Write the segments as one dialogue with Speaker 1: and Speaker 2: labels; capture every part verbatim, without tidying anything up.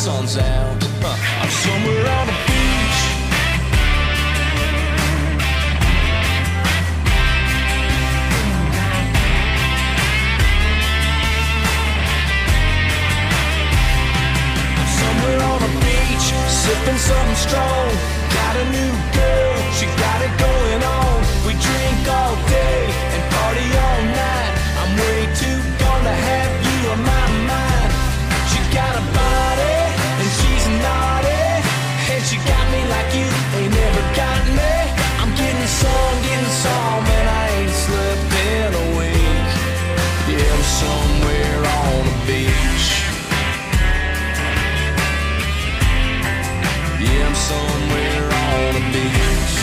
Speaker 1: sun's out. I'm somewhere on a beach. I'm somewhere on a beach, sipping something strong. Got a new girl, she got it going on. We drink all day and party all night. I'm way too gone to have you on my mind. She got a body and she's naughty, and she got me like you ain't never got me. I'm getting some, getting some, and I ain't slept in a week. Yeah, I'm somewhere on a beach. Yeah, I'm somewhere on a beach.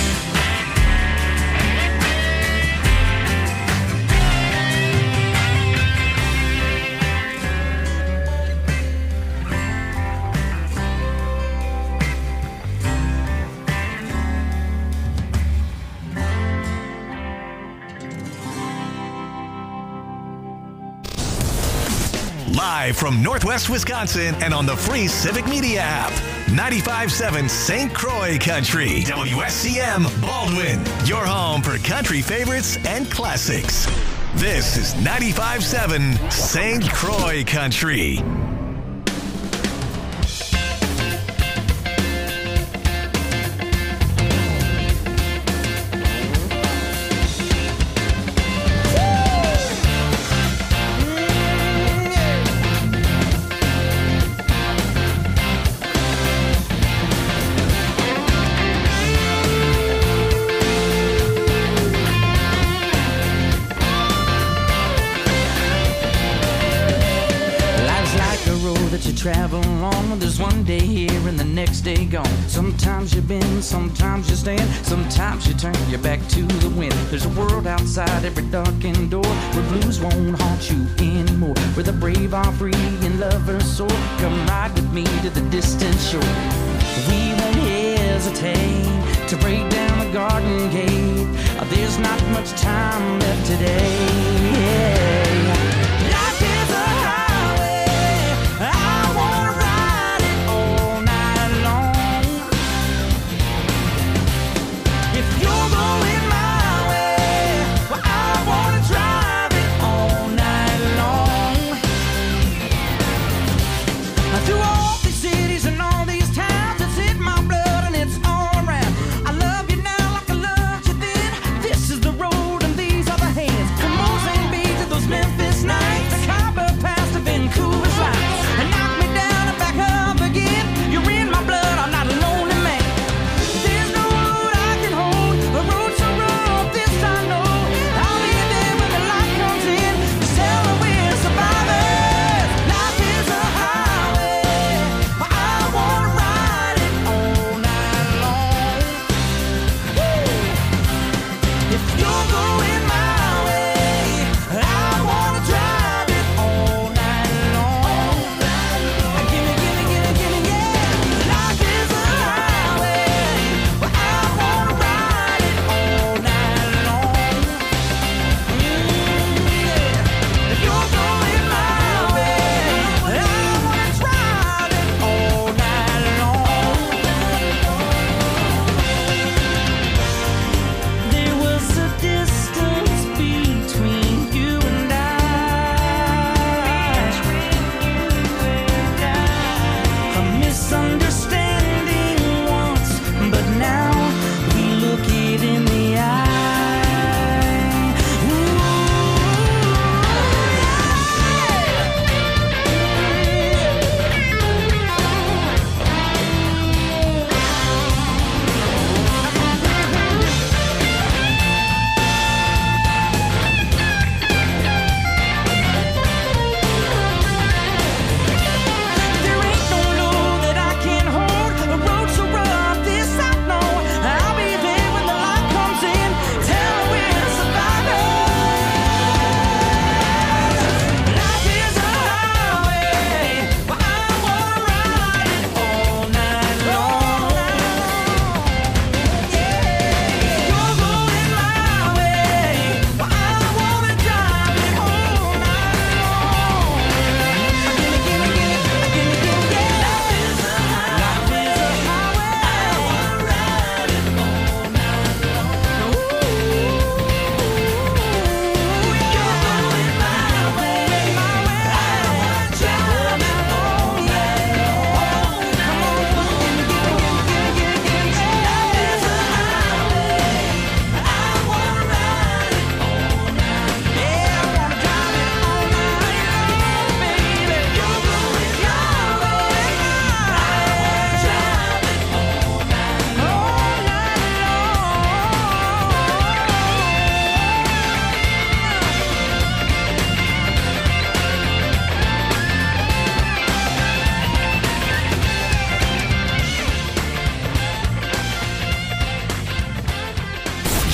Speaker 2: Live from Northwest Wisconsin and on the free Civic Media app. ninety-five point seven Saint Croix Country. W S C M Baldwin. Your home for country favorites and classics. This is ninety-five point seven Saint Croix Country.
Speaker 3: Travel on, there's one day here and the next day gone. Sometimes you bend, sometimes you stand, sometimes you turn your back to the wind. There's a world outside every darkened door where blues won't haunt you anymore, where the brave are free and lovers soar. Come ride with me to the distant shore. We won't hesitate to break down the garden gate. There's not much time left today. Life is a highway, I wanna ride it all night long. If you're going my way, well, I wanna drive it all night long. Through all these cities and all these towns, it's in my blood.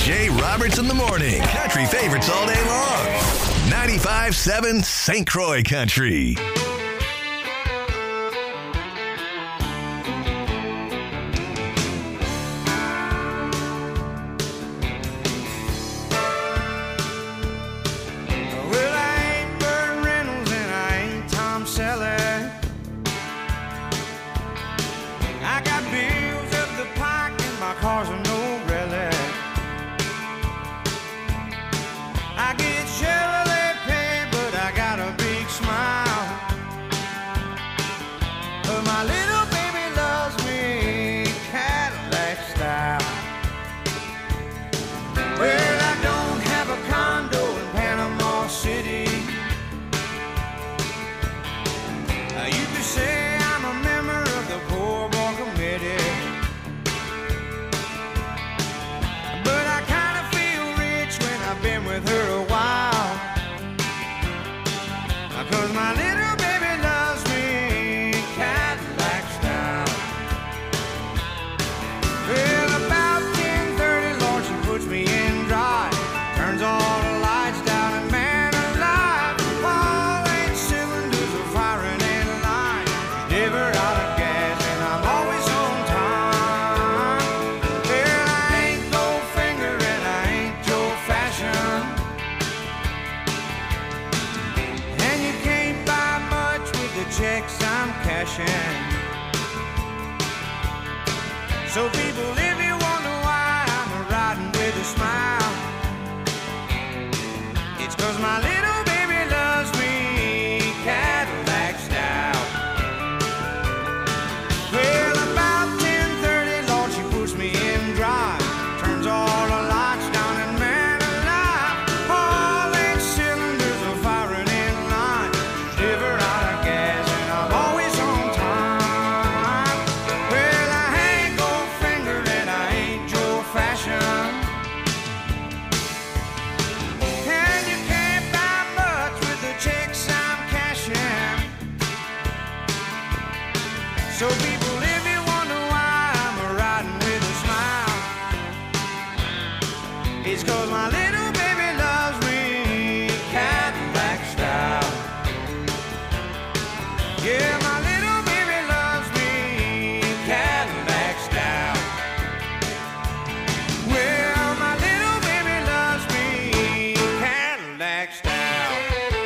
Speaker 2: Jay Roberts in the morning. Country favorites all day long. ninety-five seven Saint Croix Country.
Speaker 1: So people, if you wonder why I'm riding with a smile, it's 'cause my little baby loves me Cadillac style. Well, about ten thirty, Lord, she puts me in drive, turns all the lights down and man alive, all eight cylinders are firing in line, she's never out of gas and I'm always on time. Well, I ain't gold finger and I ain't Joe Fashion, and you can't buy much with the checks I'm cashing. So people, if you wonder why I'm riding with a smile, it's 'cause my little baby loves me Cadillac style. Yeah, my little baby loves me Cadillac style. Well, my little baby loves me Cadillac style.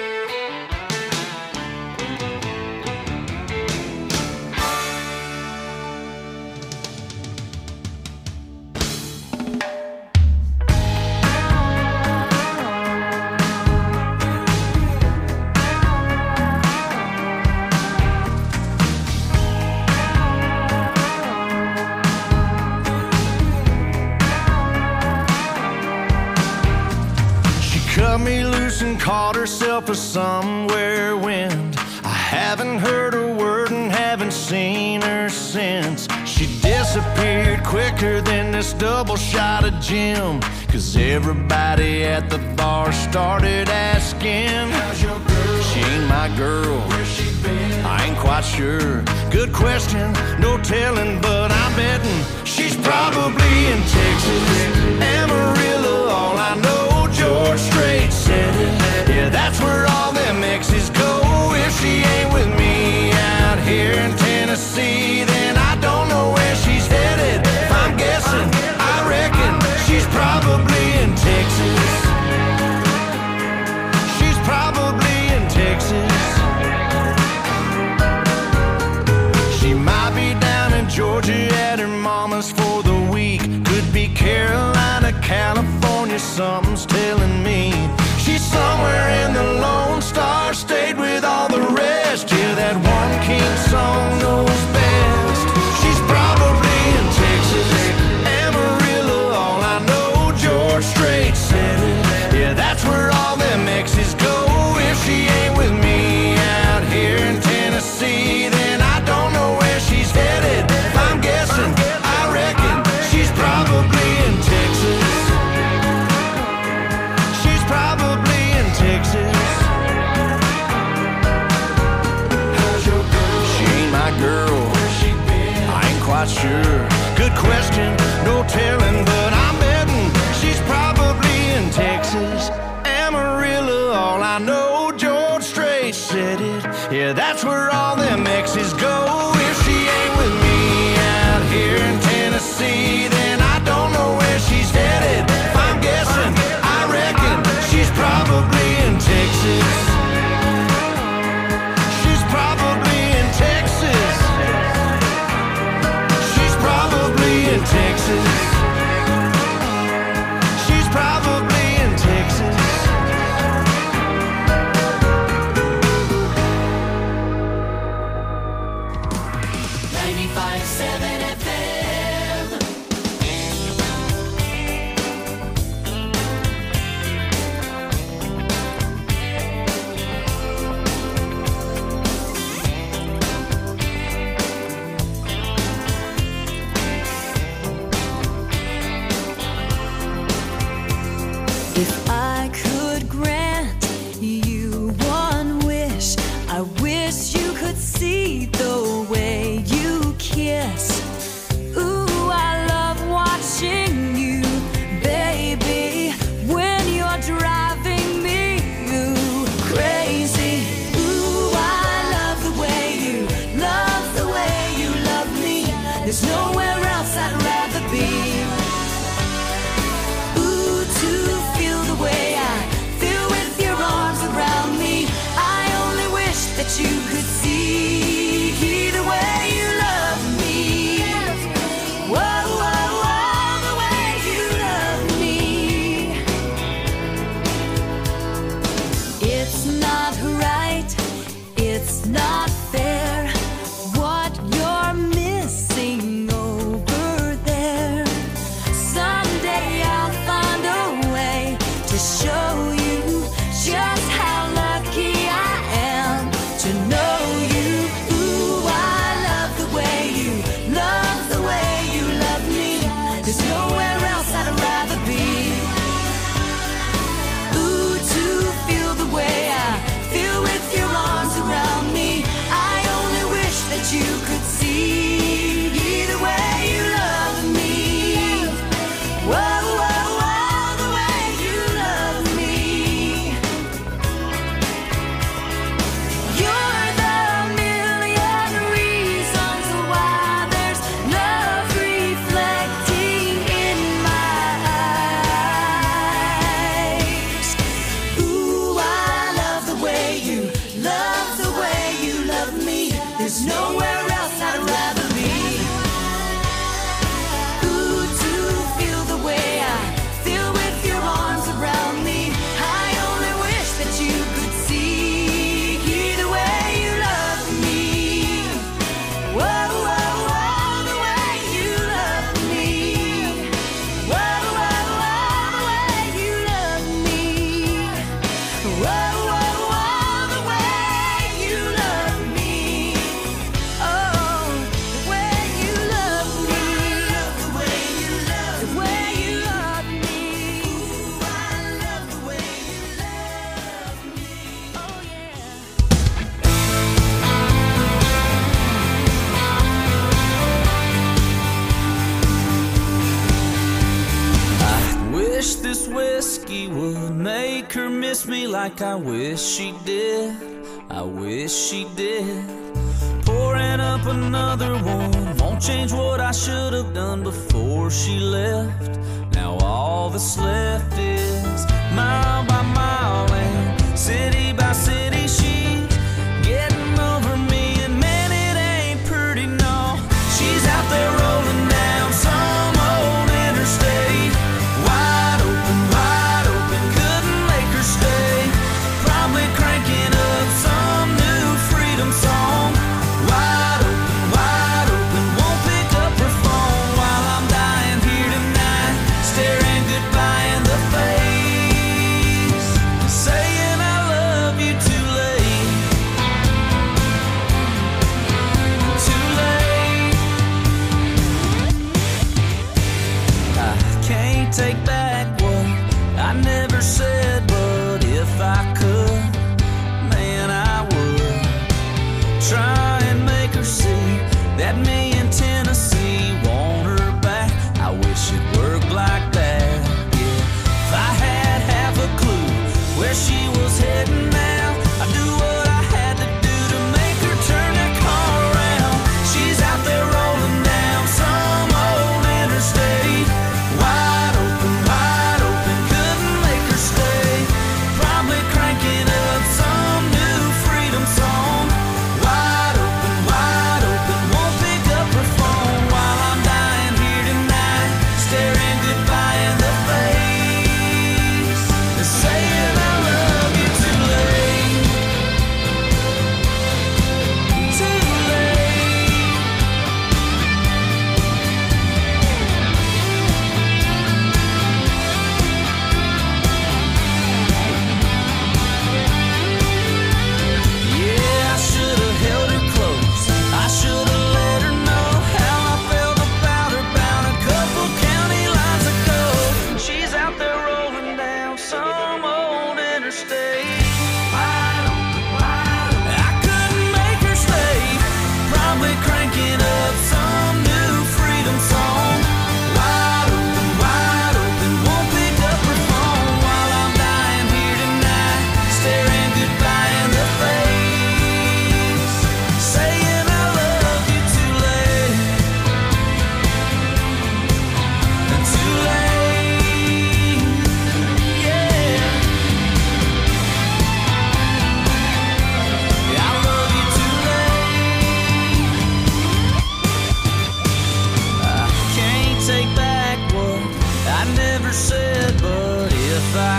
Speaker 4: She cut me loose and caught herself a somewhere wind. I haven't heard a word and haven't seen her since. She disappeared quicker than this double shot of gin, 'cause everybody at the bar started asking, how's your girl? She ain't my girl. Where's she been? I ain't quite sure. Good question, no telling, but I'm betting she's probably in Texas, Amarillo. All I know, George Strait said it. Yeah, that's where all them exes go. If she ain't with me out here in Tennessee, then I don't know where she's headed. If I'm guessing, I reckon she's probably in Texas. She's probably in Texas. She might be down in Georgia at her mama's for the week. Could be Carolina, California, something's telling me. She's somewhere in the Lone Star State with all the rest. Yeah, that one king song knows best. She's probably in Texas, Amarillo. All I know, George Strait said it. Yeah, that's where all them exes go. If she ain't with me out here in Tennessee, then I don't know where she's headed. If I'm guessing, I reckon she's probably in Texas. She's probably in Texas. How's your girl? She ain't my girl. Where's she been? I ain't quite sure. Good question, no telling, but I'm betting she's probably
Speaker 5: If I could grant you one wish, I wish you could see the way you kiss. Ooh, I love watching you, baby, when you're driving me ooh, crazy. Ooh, I love the way you, love the way you love me. There's nowhere else I'd rather be. Ooh, to feel the way I feel with your arms around me. I only wish that you could see the way you love me. Whoa, whoa, whoa, the way you love me. It's not right, it's not fair, what you're missing over there. Someday I'll find a way to show you just how lucky I am to know you. Ooh, I love the way you, love the way you love me. There's nowhere else I'd rather be. Ooh, to feel the way I feel with your arms around me. I only wish that you could see the way you love me. Whoa, whoa, whoa, the way you love me. You're the million reasons why there's love reflecting in my eyes. Ooh, I love the way you, love the way you love me. There's nowhere else I'd rather be. Ooh, to feel the way I feel with your arms around me. I only wish that you could see the way you love me. Whoa, whoa, whoa, the way you love me. Whoa, whoa, whoa, the way you love me. Whoa, whoa, whoa, the way you love me. Oh, the way you love me. The way you love me. The way you love me. Ooh, I love the way you love me. Oh, yeah.
Speaker 3: Wish this whiskey would make her miss me like I wish she did. I wish she did. Pouring up another one won't change what I should have done before she left. Now all that's left is mile by mile and city by city. She's getting over me, and man, it ain't pretty, no. She's out there rolling down some old interstate. Wide open, wide open, couldn't make her stay. Probably cranking up some new freedom song. Wide open, wide open, won't pick up her phone while I'm dying here tonight, staring goodbye in the face, saying I love you too late, too late. I can't take back what I never said, but if I could, man, I would try and make her see that me in Tennessee want her back. I wish it worked like that, yeah. If I had half a clue where she was heading now, I'd do what I had to do to make her turn that car around. She's out there rolling down some old interstate. Wide open, wide open, couldn't make her stay.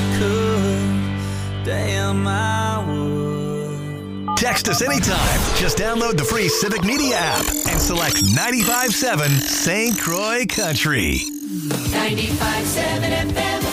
Speaker 1: I could, damn I would.
Speaker 2: Text us anytime. Just download the free Civic Media app and select ninety-five point seven Saint Croix Country.
Speaker 5: ninety-five point seven F M.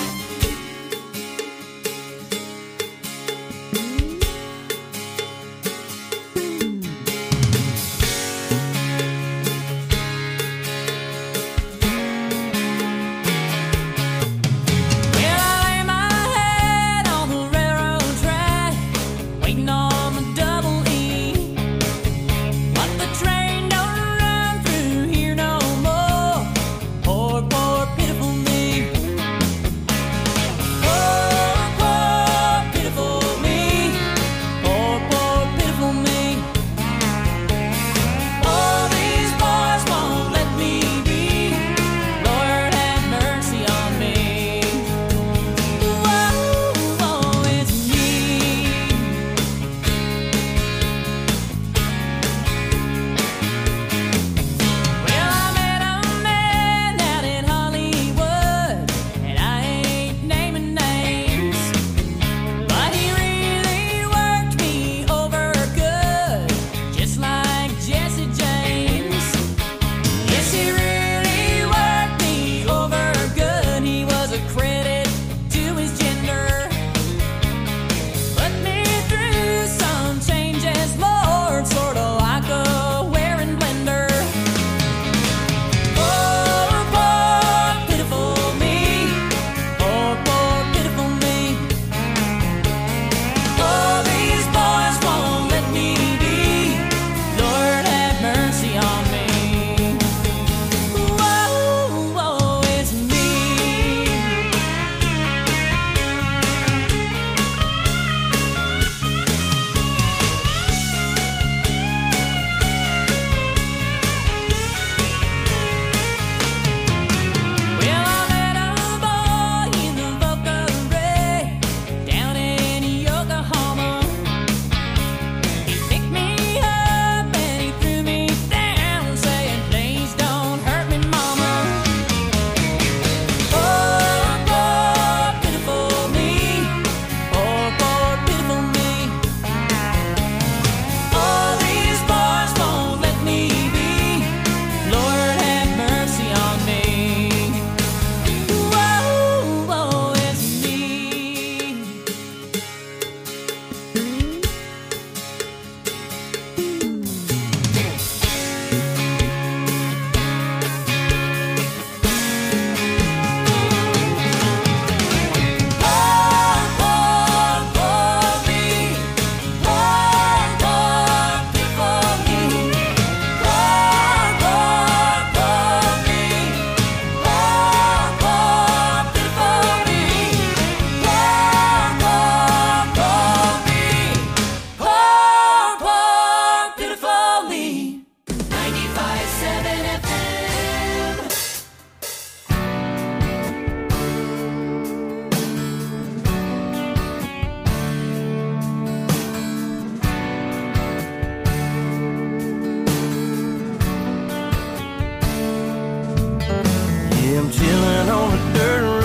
Speaker 4: I'm chilling on a dirt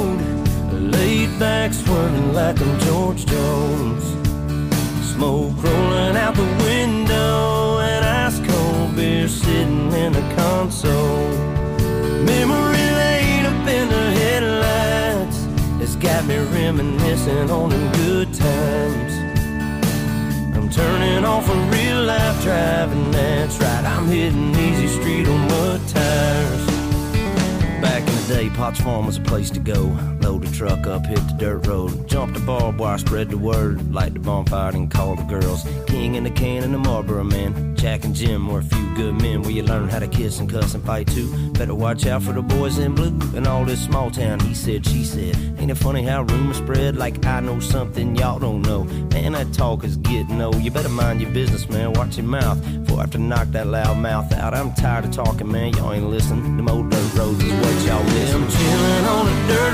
Speaker 4: road, laid back swerving like I'm George Jones. Smoke rolling out the window and ice cold beer sitting in the console. Memory laid up in the headlights, it's got me reminiscing on them good times. I'm turning off a real life driving, that's right, I'm hitting easy street on mud tires. Back in the day, Potts Farm was a place to go. Load the truck up, hit the dirt road, jump the barbed wire, spread the word, light the bonfire and call the girls. King and the can and the Marlboro man, Jack and Jim were a few good men where you learn how to kiss and cuss and fight too. Better watch out for the boys in blue and all this small town he said, she said. Ain't it funny how rumors spread like I know something y'all don't know? Man, that talk is getting old. You better mind your business, man, watch your mouth before I have to knock that loud mouth out. I'm tired of talking, man, y'all ain't listening. Them old dirt roads is what y'all miss. I'm chilling on a dirt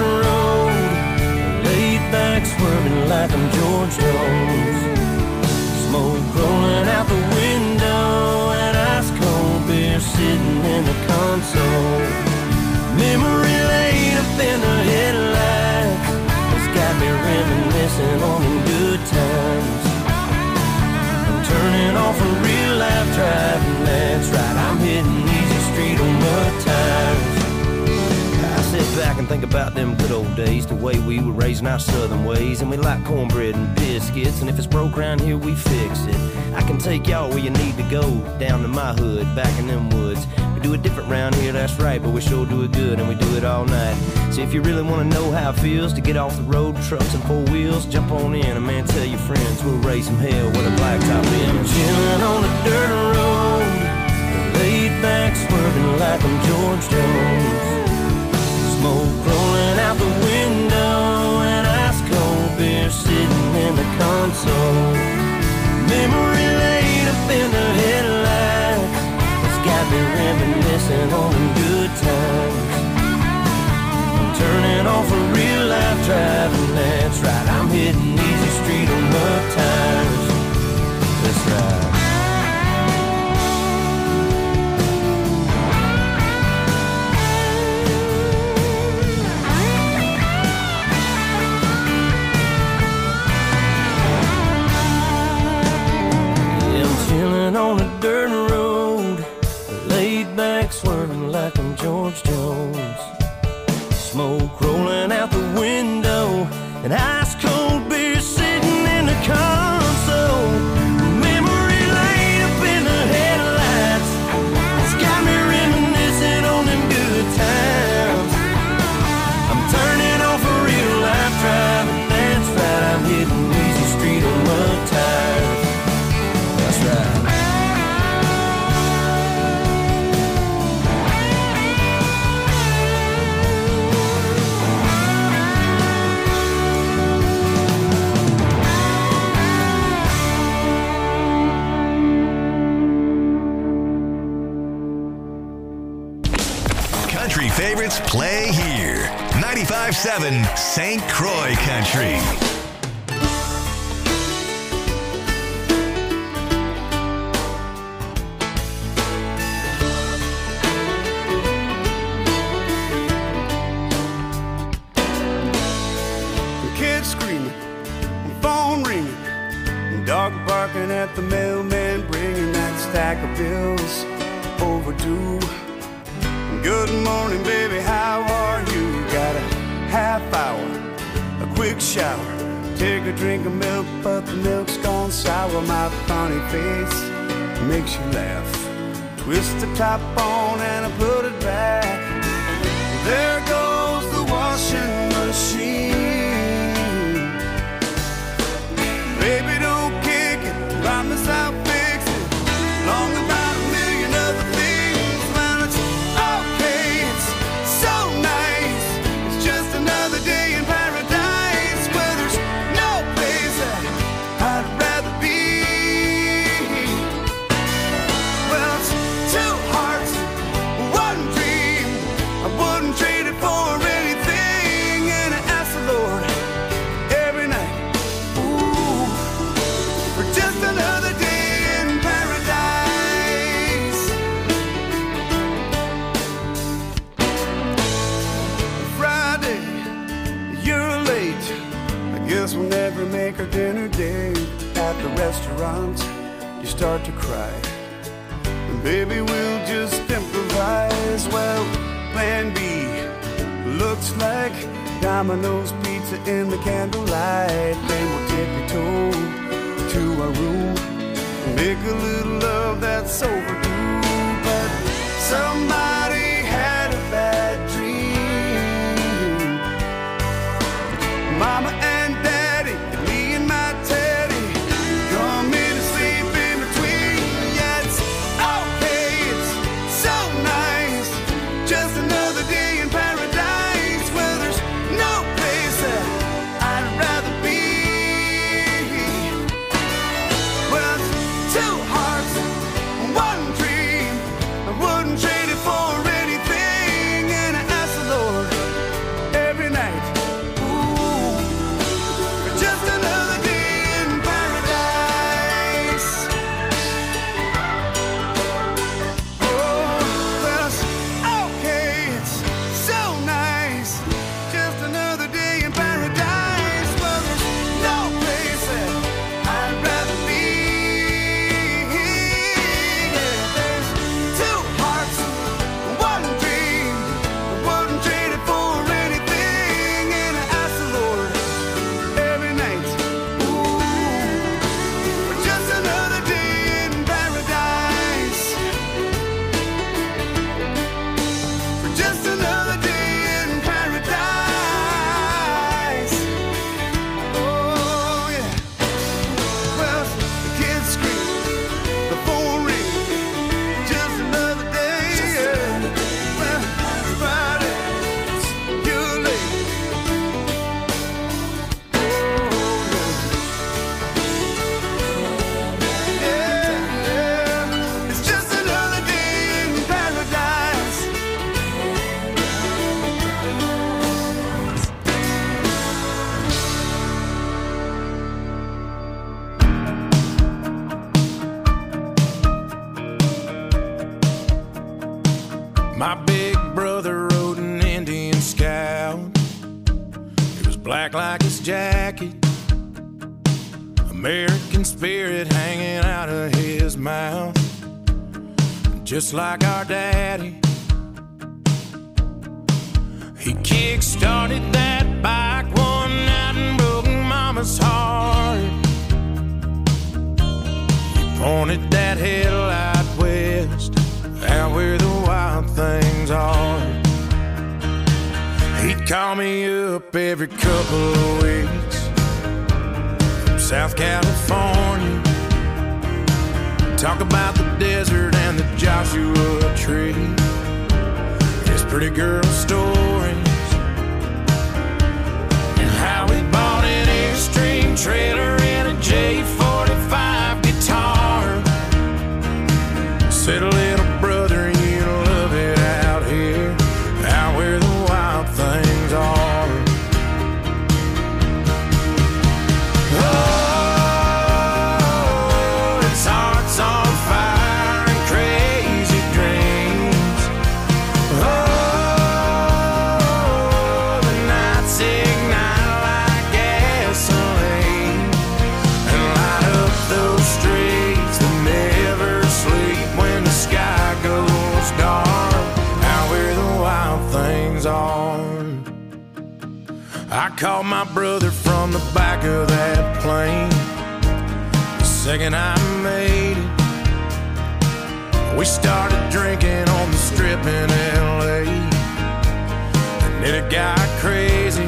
Speaker 4: road, laid back swerving like I'm George Jones. Smoke rolling out the window and ice cold beer sitting in the console. Memory laid up in the headlights, it's got me reminiscing on the good times. I'm turning off a real life driving, that's right, I'm hitting easy street on mud tires. I sit back and think about them good old days, the way we were raising our southern ways, and we like cornbread and biscuits, and if it's broke around here, we fix it. I can take y'all where you need to go, down to my hood, back in them woods. We do it different round here, that's right, but we sure do it good, and we do it all night. So if you really want to know how it feels to get off the road, trucks and four wheels, jump on in, and man, tell your friends, we'll raise some hell with a blacktop in. Chilling on the dirt road, laid back, swerving like I'm George Jones. Smoke rolling out the window, and ice cold beer sitting in the console. Memory laid up in the headlights, it's got me reminiscing on the good times. I'm turning off a real life driving, that's right, I'm hitting easy street on mud tires. That's right. On a dirt road, laid back, swerving like I'm George Jones. Smoke rolling out the window, and ice cold beer sitting in the console. Memory laid up in the headlights, it's got me reminiscing on them good times. I'm turning off a real life driving, that's right, I'm hitting easy street on mud tires. That's right.
Speaker 2: Country favorites play here. ninety-five point seven Saint Croix Country.
Speaker 6: The kids screaming, the phone ringing, the dog barking at the mailman, bringing that stack of bills overdue. Good morning, baby, how are you? Got a half hour, a quick shower, take a drink of milk, but the milk's gone sour. My funny face makes you laugh. Twist the top on and I put it back. There goes the washing machine. Baby, don't kick it, promise I'll fix it. Long about a million other things. We'll never make our dinner date. At the restaurant, you start to cry, and baby, we'll just improvise. Well, plan B looks like Domino's pizza in the candlelight. Then we'll tiptoe to our room and make a little love that's overdue. But somebody had a bad dream. Mama and two hearts, one dream. I wouldn't trade it for it.
Speaker 4: black like his jacket, American spirit hanging out of his mouth, just like our daddy. He kick-started that bike one night and broke Mama's heart. He pointed that headlight west, out where the wild things are. He'd call me up every couple of weeks from South California, talk about the desert and the Joshua Tree, his pretty girl stories, and how he bought an Airstream trailer and a J forty-five guitar. Said, little brother, you love it out here, out where the wild things are. Oh, it's hearts on fire and crazy dreams. Oh, the nights ignite like gasoline and light up those streets that never sleep when the sky goes dark, out where the wild things are. I called my brother from the back of that plane the second I made it. We started drinking on the strip in L A, and then it got crazy.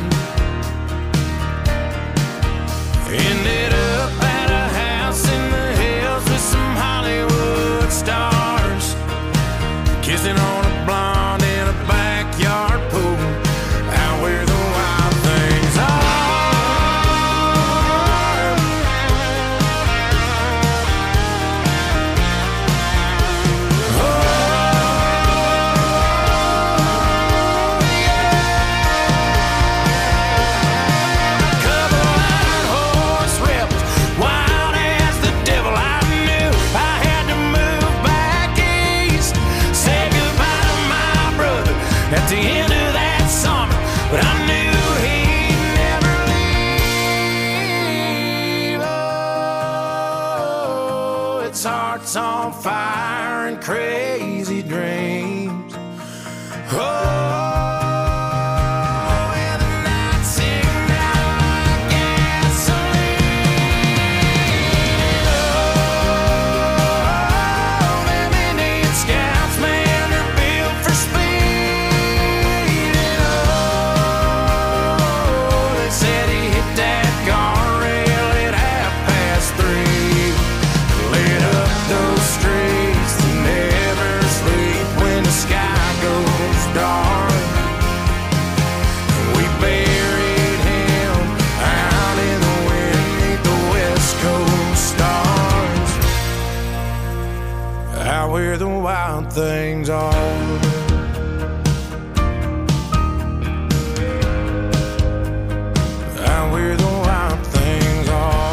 Speaker 4: Ended up at a house in the hills with some Hollywood stars, kissing on a blonde in a backyard pool, out where the wild things are. Oh, yeah. A couple iron horse rebels, wild as the devil. I knew I had to move back east, say goodbye to my brother at the end of that summer, but I knew he'd never leave. Oh, it's hearts on fire and crazy dreams. Oh, and the nights ignite like gasoline. Oh, them Indian scouts, man, they're built for speed. And oh, they said he hit that guardrail at half past three, lit up those streets that never sleep when the sky goes dark. We buried him out in the wind 'neath the West Coast stars, out where the wild things are. Out where the wild things are.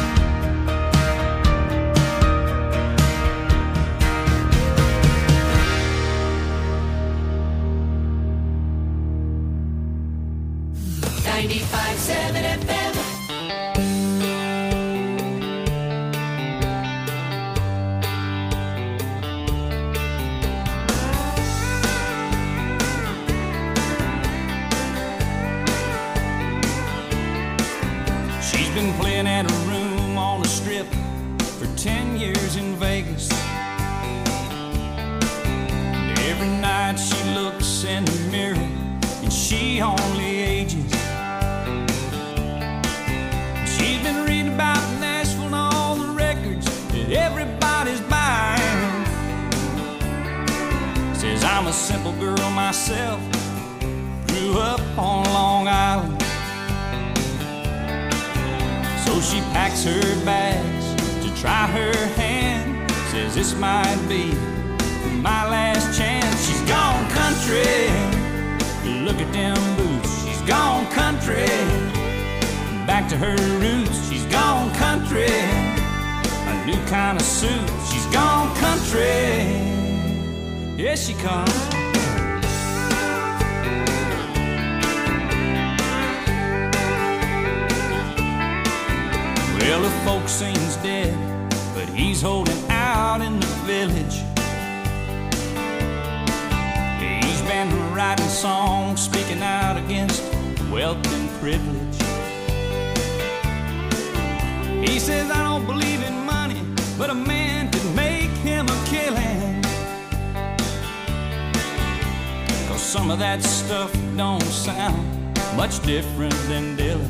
Speaker 5: ninety-five seven F M.
Speaker 3: She's been playing at a room on the strip for ten years in Vegas. And every night she looks in the mirror and she only ages. She's been reading about Nashville and all the records that everybody's buying. Says I'm a simple girl myself, grew up on Long Island. So she packs her bags to try her hand. Says this might be my last chance. She's gone country, look at them boots. She's gone country, back to her roots. She's gone country, a new kind of suit. She's gone country, yes she comes. Well, the folk seems dead, but he's holding out in the village. He's been writing songs, speaking out against wealth and privilege. He says, I don't believe in money, but a man could make him a killing. 'Cause some of that stuff don't sound much different than Dylan.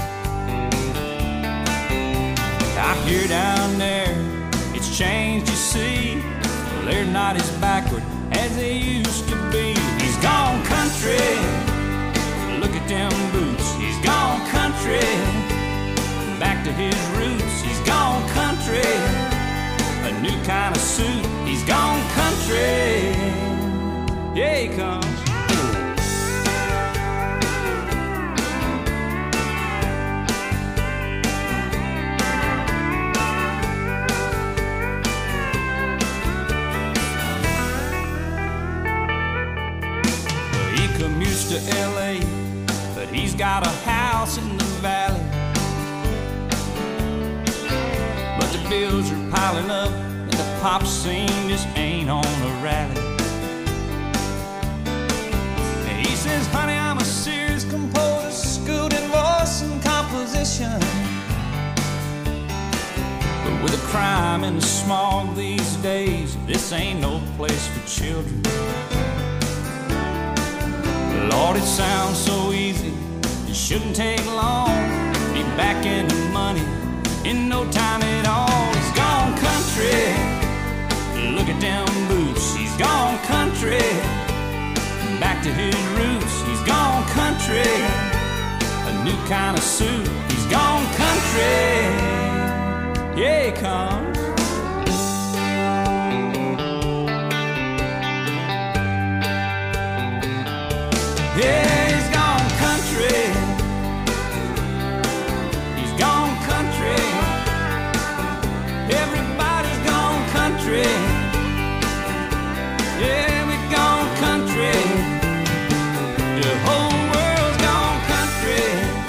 Speaker 3: I hear down there, it's changed, you see. They're not as backward as they used to be. He's gone country, look at them boots. He's gone country, back to his roots. He's gone country, a new kind of suit. He's gone country, yeah, he comes. To L A, but he's got a house in the valley. But the bills are piling up, and the pop scene just ain't on a rally. And he says, honey, I'm a serious composer, schooled in voice and composition. But with the crime and the smog these days, this ain't no place for children. Lord, it sounds so easy, it shouldn't take long. Be back in the money in no time at all. He's gone country, look at them boots. He's gone country, back to his roots. He's gone country, a new kind of suit. He's gone country, yeah, he comes. Yeah, he's gone country. He's gone country. Everybody's gone country. Yeah, we've gone country. The whole world's gone country.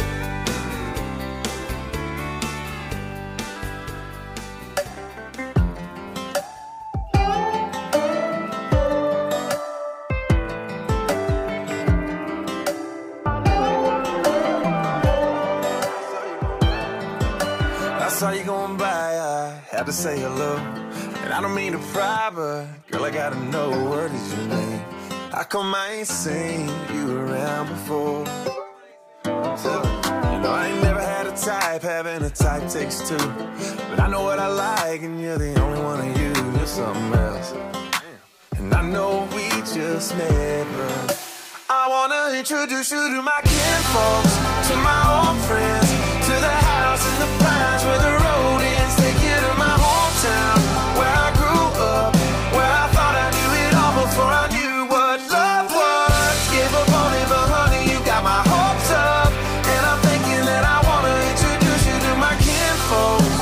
Speaker 6: Saw you going by, I had to say hello. And I don't mean to pry, but girl, I gotta know, what is your name? How come I ain't seen you around before? So, you know, I ain't never had a type, having a type takes two. But I know what I like, and you're the only one of you. You're something else. And I know we just met, but I wanna introduce you to my kinfolks, to my old friends, to the house in the pines where the road ends. Take you to my hometown, where I grew up, where I thought I knew it all before I knew what love was. Gave up on it, but honey, you got my hopes up. And I'm thinking that I wanna introduce you to my kinfolks.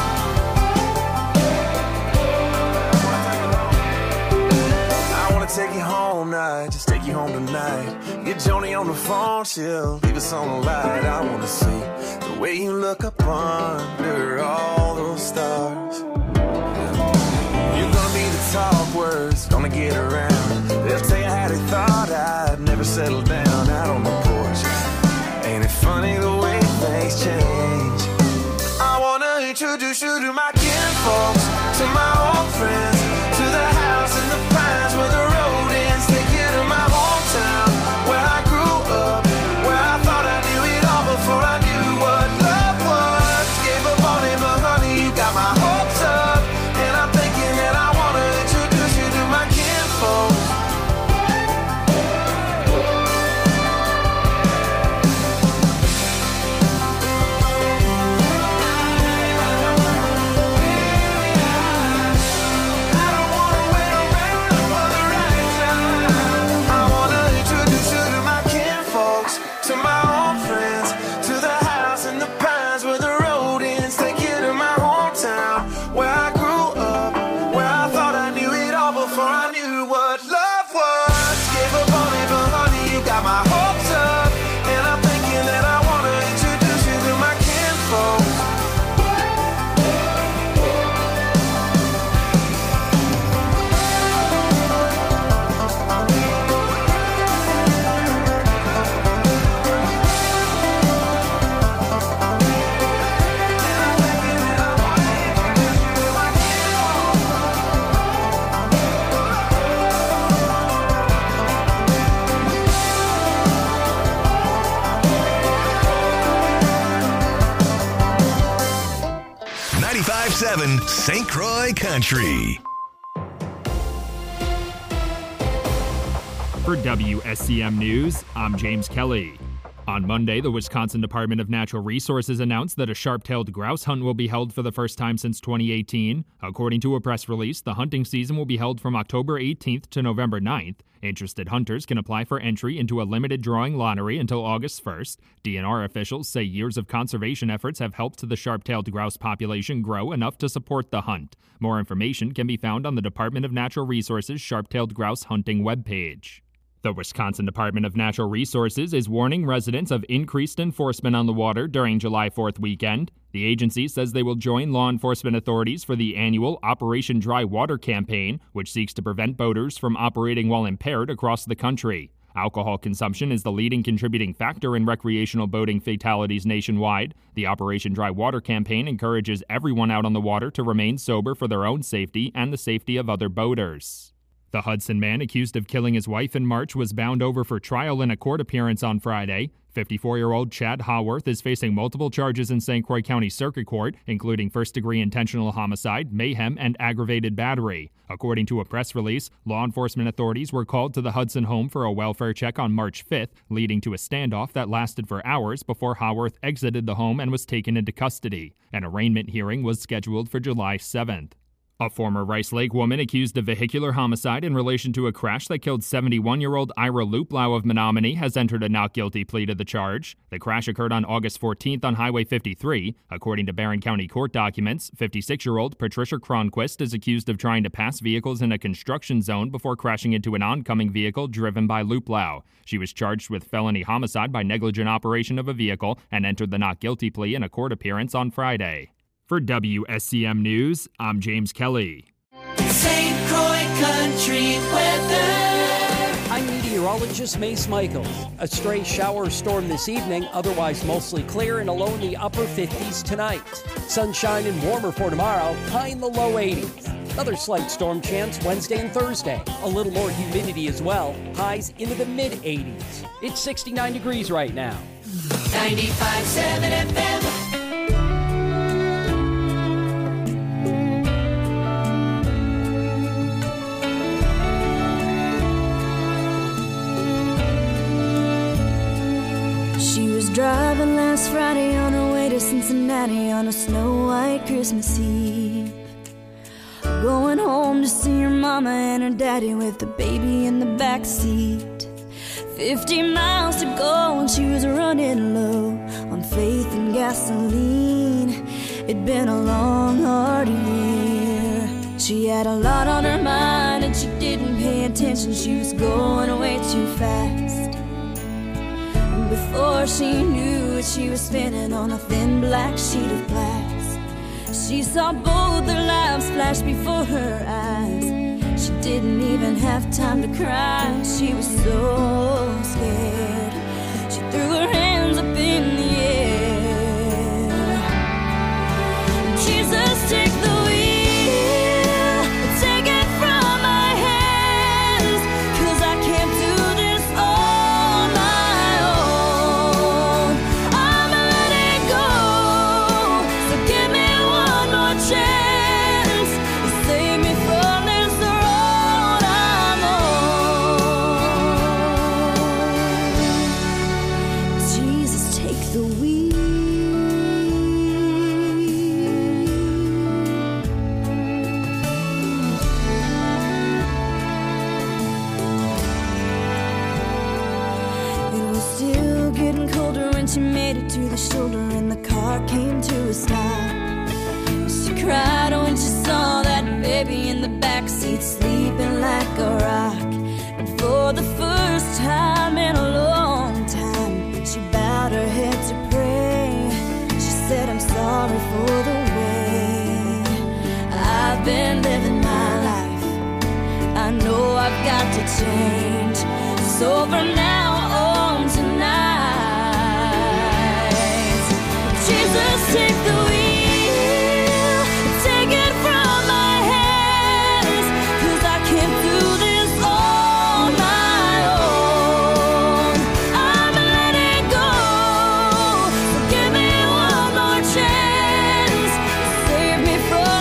Speaker 6: I wanna take you home now, just take you home tonight. Get Joni on the phone, she'll leave us on the light. I wanna see the way you look up under all those stars. You're gonna be the talk words, gonna get around. They'll tell you how they thought I'd never settle down out on the porch. Ain't it funny the way things change? I wanna introduce you to my kinfolks, to my old friends, to the house in the pines where the road ends. Take you to my hometown, where I grew up, where I thought I knew it all before I knew what love was. Gave up on it, but honey, you got my hopes up. And I'm thinking that I wanna introduce you to my kinfolks.
Speaker 2: seven Saint Croix Country.
Speaker 7: For W S C M News, I'm James Kelly. On Monday, the Wisconsin Department of Natural Resources announced that a sharp-tailed grouse hunt will be held for the first time since twenty eighteen. According to a press release, the hunting season will be held from October eighteenth to November ninth. Interested hunters can apply for entry into a limited drawing lottery until August first. D N R officials say years of conservation efforts have helped the sharp-tailed grouse population grow enough to support the hunt. More information can be found on the Department of Natural Resources Sharp-tailed Grouse Hunting webpage. The Wisconsin Department of Natural Resources is warning residents of increased enforcement on the water during July fourth weekend. The agency says they will join law enforcement authorities for the annual Operation Dry Water campaign, which seeks to prevent boaters from operating while impaired across the country. Alcohol consumption is the leading contributing factor in recreational boating fatalities nationwide. The Operation Dry Water campaign encourages everyone out on the water to remain sober for their own safety and the safety of other boaters. The Hudson man accused of killing his wife in March was bound over for trial in a court appearance on Friday. fifty-four-year-old Chad Haworth is facing multiple charges in Saint Croix County Circuit Court, including first-degree intentional homicide, mayhem, and aggravated battery. According to a press release, law enforcement authorities were called to the Hudson home for a welfare check on March fifth, leading to a standoff that lasted for hours before Haworth exited the home and was taken into custody. An arraignment hearing was scheduled for July seventh. A former Rice Lake woman accused of vehicular homicide in relation to a crash that killed seventy-one-year-old Ira Luplau of Menominee has entered a not guilty plea to the charge. The crash occurred on August fourteenth on Highway fifty-three. According to Barron County court documents, fifty-six-year-old Patricia Cronquist is accused of trying to pass vehicles in a construction zone before crashing into an oncoming vehicle driven by Luplau. She was charged with felony homicide by negligent operation of a vehicle and entered the not guilty plea in a court appearance on Friday. For W S C M News, I'm James Kelly.
Speaker 5: Saint Croix Country weather.
Speaker 8: I'm meteorologist Mace Michaels. A stray shower storm this evening, otherwise mostly clear and a low in the upper fifties tonight. Sunshine and warmer for tomorrow, high in the low eighties. Another slight storm chance Wednesday and Thursday. A little more humidity as well, highs into the mid eighties. It's sixty-nine degrees right now.
Speaker 5: ninety-five point seven F M.
Speaker 9: Driving last Friday on her way to Cincinnati on a snow-white Christmas Eve. Going home to see her mama and her daddy with the baby in the back seat. Fifty miles to go and she was running low on faith and gasoline. It'd been a long, hard year. She had a lot on her mind and she didn't pay attention. She was going way too fast. Before she knew it, she was spinning on a thin black sheet of glass. She saw both their lives flash before her eyes. She didn't even have time to cry. She was so scared. She threw her hands up in the air. Jesus, take the wheel, take it from my hands, 'cause I can't do this all my own. I'm letting go, so give me one more chance to save me from this road I'm on. Jesus, take the wheel. It was still getting colder when she made it to the shoulder and the car came to a stop. She cried when she saw that baby in the backseat sleeping like a rock. And for the first time in a long time, she bowed her head to pray. She said, I'm sorry for the way I've been living my life. I know I've got to change. So from now on tonight, Jesus, take the wheel, take it from my hands, 'cause I can't do this on my own. I'm letting go, so give me one more chance to save me from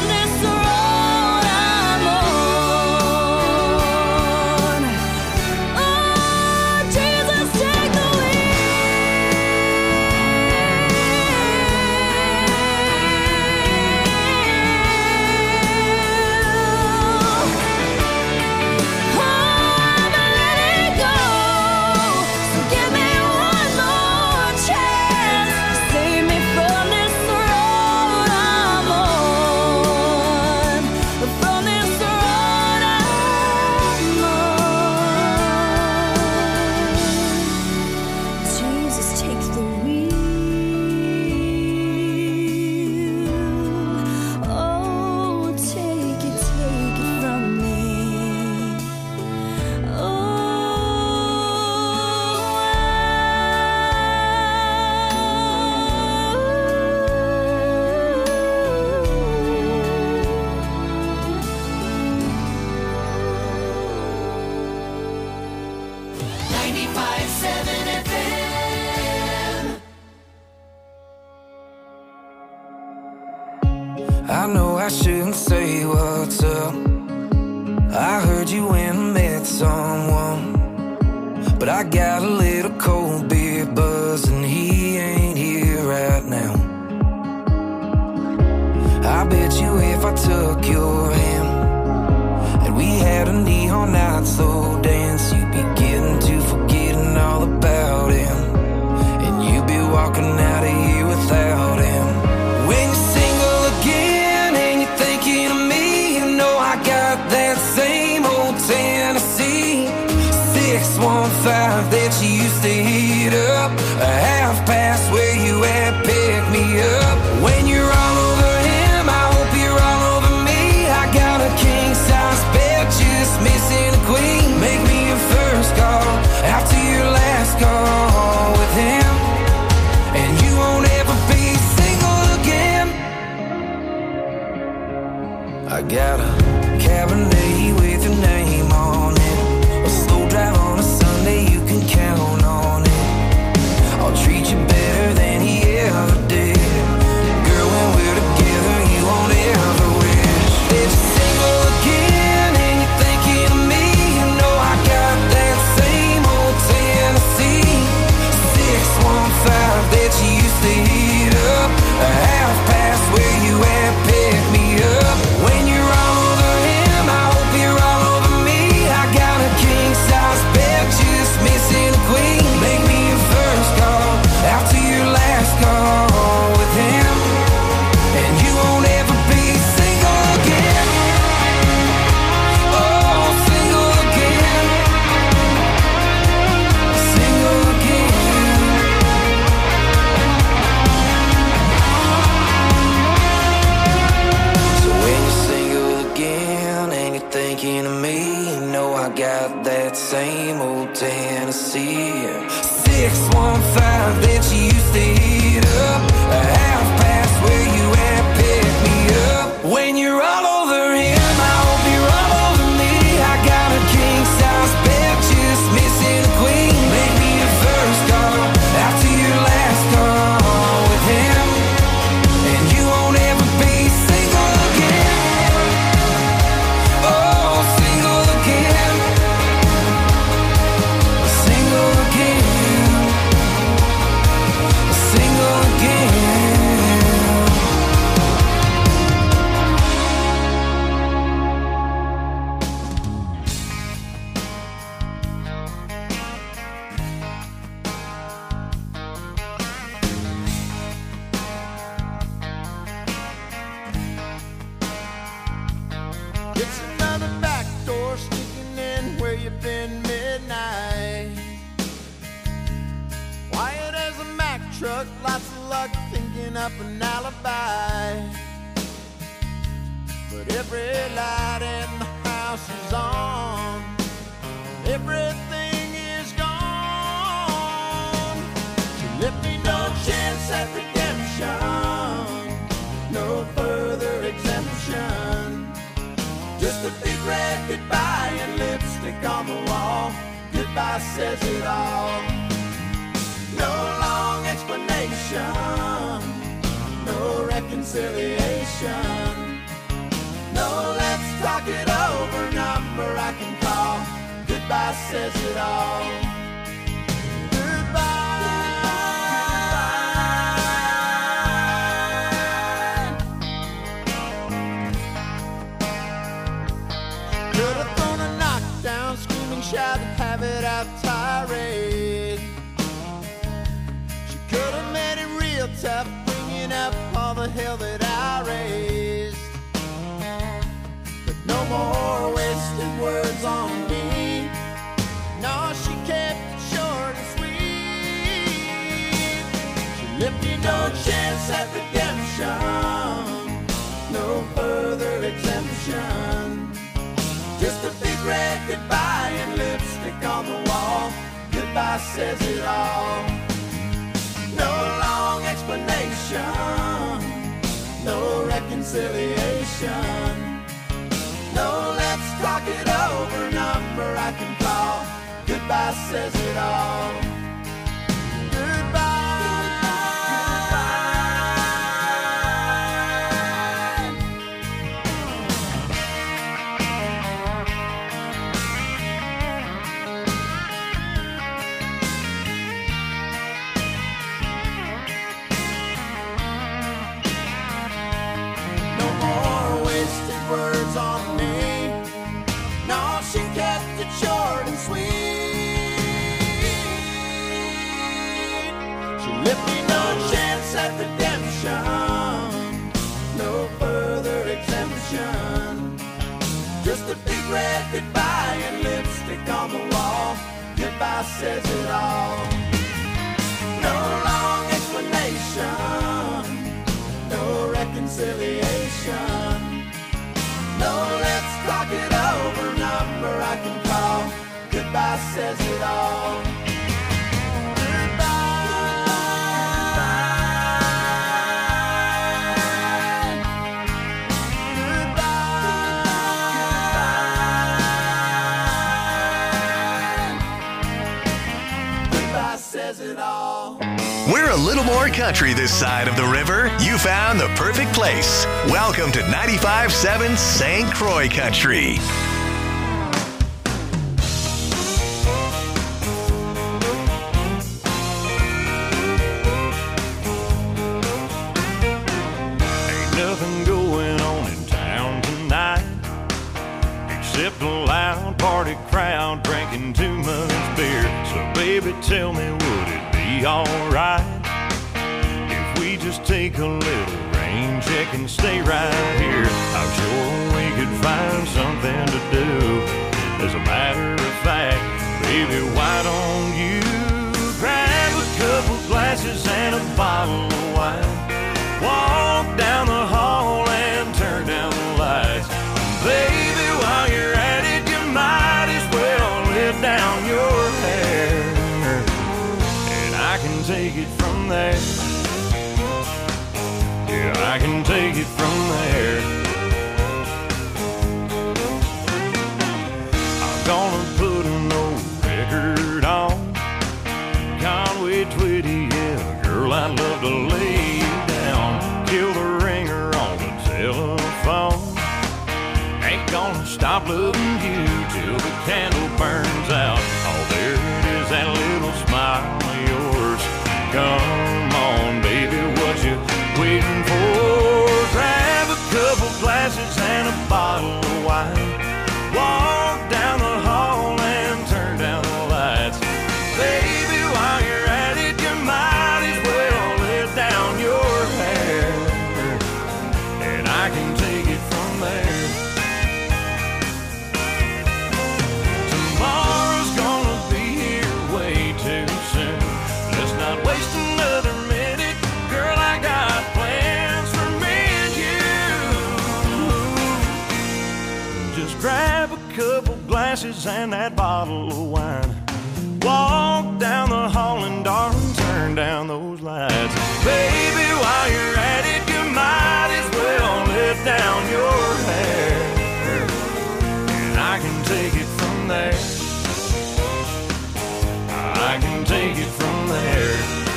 Speaker 3: I know I shouldn't say what's up. I heard you went and met someone, but I got a little cold beer buzz and he ain't here right now. I bet you if I took your hand and we had a neon night slow dance, you'd be getting to forgetting all about him, and you'd be walking out of here without him. When you're single again and you're thinking of me, you know I got that same old Tennessee six one five that you used to hit up, a half past where you at, pick me up. When you're all over him, I hope you're all over me. I got a king size bed, just missing a queen. Make me your first call after your last call with him, and you won't ever be single again. I got a Cabernet with your name on it, a slow drive on a Sunday, you can count on it. I'll treat you better than he ever did. Girl, when we're together, you won't ever wish that you're single again and you're thinking of me. You know I got that same old Tennessee six one five that you used to hit up, a half past where you at, pick me up. When you're all over him, I hope you're all over me. I got a king size bed, just missing a queen. Make me your first call after your last call with him, and you won't ever be single again. Oh, single again, single again. So when you're single again and you're thinking of me, you know I got that same old Tennessee six one five that you used to hit up, a half past where you at, pick me up. When you're all over him, I hope you're all over me. I got a king size bed, just missing a queen. Make me your first call after your last call with him, and you won't ever be single again. Oh, single again, single again, single again.
Speaker 4: It's another back door sneaking in where you've been midnight. Quiet as a Mack truck, lots of luck thinking up an alibi. But every light in the house is on, everything is gone. So let me no chance at redemption, no further exemption. Just a big red goodbye and lipstick on the wall. Goodbye says it all. No long explanation, no reconciliation. No, let's talk it over, number I can call. Goodbye says it all. Could've thrown a knockdown, screaming, shout, have it out tirade. She could've made it real tough, bringing up all the hell that I raised. But no more wasted words on me. No, she kept it short and sweet. She left me no chance at redemption, no further exemption. Just a big red goodbye and lipstick on the wall. Goodbye says it all. No long explanation, no reconciliation. No, let's talk it over, number I can call. Goodbye says it all. Goodbye. Goodbye. was on me. No, she kept it short and sweet. She left me no chance at redemption, no further exemption. Just a big red goodbye and lipstick on the wall. Goodbye says it all. No long explanation, no reconciliation. No, let's talk it over, number I can call. Goodbye says it all.
Speaker 2: We're a little more country this side of the river. You found the perfect place. Welcome to ninety-five point seven Saint Croix Country.
Speaker 4: Ain't nothing going on in town tonight except a loud party crowd drinking too much beer. So baby, tell me, would it be alright if we just take a little rain check and stay right here? I'm sure we could find something to do. As a matter of fact, baby, why don't you grab a couple glasses and a bottle of wine, walk down the hall and turn down the lights. Baby, while you're at it, you might as well let down your hair, and I can take it from there. Yeah, I can take it from there. I'm gonna put an old record on Conway Twitty, yeah, girl, I'd love to lay you down. Kill the ringer on the telephone. Ain't gonna stop loving you till the candle burns out. Oh, there it is, that little smile of yours. Come on, baby, what you waiting for? Grab a couple glasses and a bottle of wine, walk down the hall and turn down the lights. Baby, while you're at it, you might as well let down your hair, and I can take it from there. Tomorrow's gonna be here way too soon. Let's not waste another minute. Girl, I got plans for me and you. Just grab a couple glasses and that bottle of wine, walk down the hall and darling, turn down those lights. Baby, while you're at it, you might as well let down your hair, and I can take it from there. I can take it from there.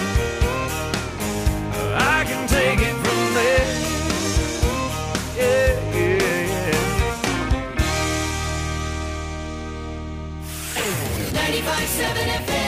Speaker 4: I can take it from there. Yeah, yeah, yeah.
Speaker 5: ninety-five point seven F M.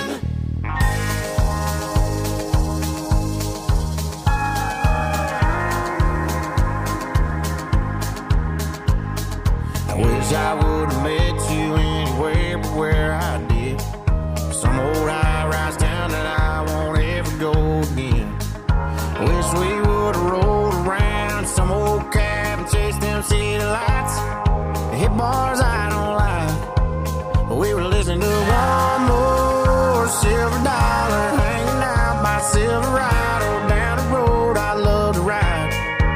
Speaker 4: I wish I would have met you anywhere but where I did. Some old high-rise town that I won't ever go again. I wish we would have rolled around some old cab and chased them city lights. Hit bars I don't like, but we were listening to one more Silver Dollar, hanging out by Silverado, down the road I love to ride.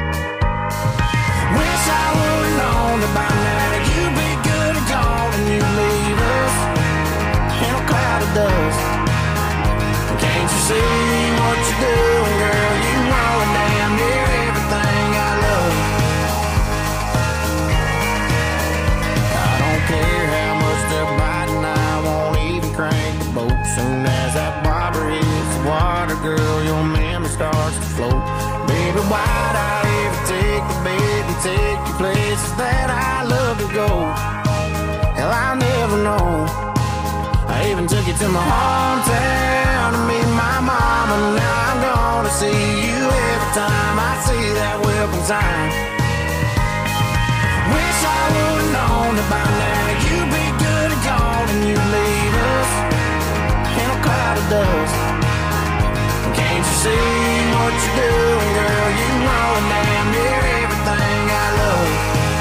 Speaker 4: Wish I would have known that by now you'd be good and gone and you'd leave us in a cloud of dust. Can't you see what you're doing, girl? You ruin damn near everything I love. I don't care how much they're biting, I won't even crank the boat. Soon as that bobber hits the water, girl, your memory starts to float. Baby, why'd I ever take the bait and take you places that I love to go? Hell, I'll never know. I even took you to my hometown to meet my mama. Now I'm gonna see you every time I see that welcome sign.
Speaker 1: that by now you'd be good and gone and you'd leave us in a cloud of dust. Can't you see what you're doing, girl? You ruin damn near everything I love.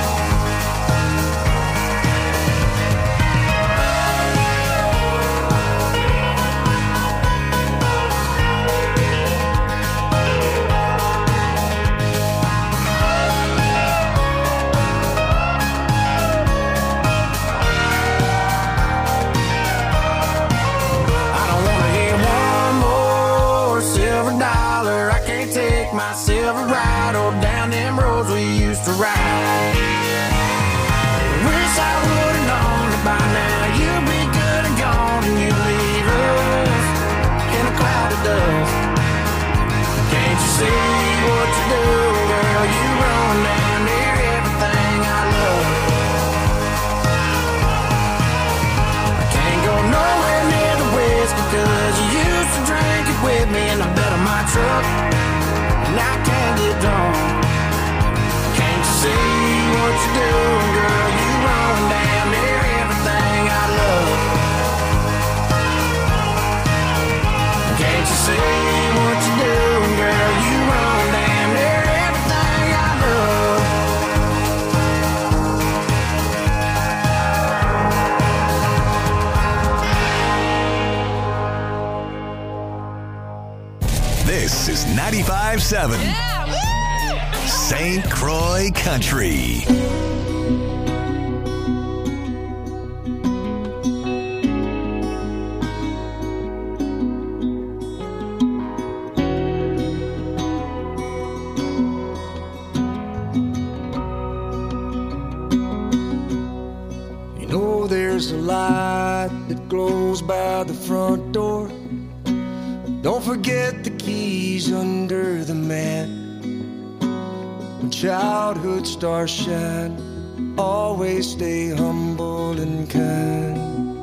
Speaker 1: Silver ride or down them roads we used to ride. Wish I would've known that by now you'd be good and gone and you'd leave us in a cloud of dust. Can't you see what you're doing, girl? You run down near everything I love. I can't go nowhere near the whiskey cause you used to drink it with me in the bed of my truck. And I can't get drunk. Can't you see what you're doing, girl? You run damn near everything I love. Can't you see what you're doing, girl? You run damn near everything I
Speaker 2: love. This is ninety-five point seven yeah, Saint Croix Country.
Speaker 1: You know there's a light that glows by the front door. Don't forget the keys under the mat. When childhood stars shine, always stay humble and kind.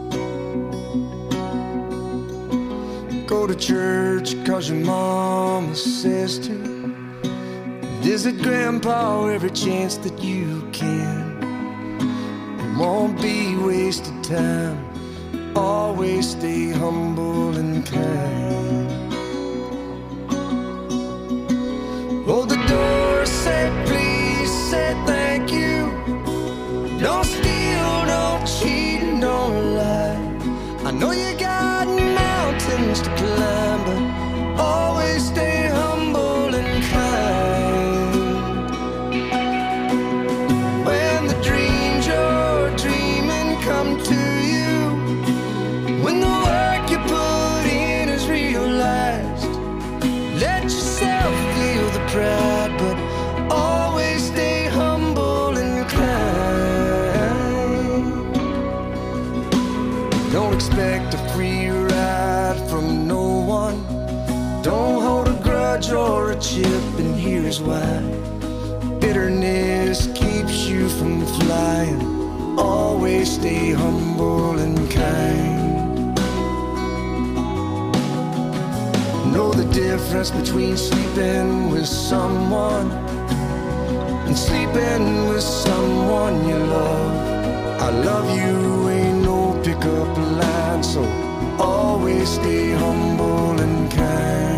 Speaker 1: Go to church cause your mama says to. Visit grandpa every chance that you can. It won't be wasted time. Always stay humble and kind. Hold the door, say please, say thank you. Don't steal, don't cheat, and don't lie. I know you got mountains to climb, but always stay humble and kind. When the dreams you're dreaming come to you, when the work you put in is realized, let yourself feel the pride, but always stay humble and kind. Don't expect a free ride from no one. Don't hold a grudge or a chip, and here's why. Bitterness keeps you from flying. Always stay humble and kind. Know the difference between sleeping with someone and sleeping with someone you love. I love you ain't no pickup line, so always stay humble and kind.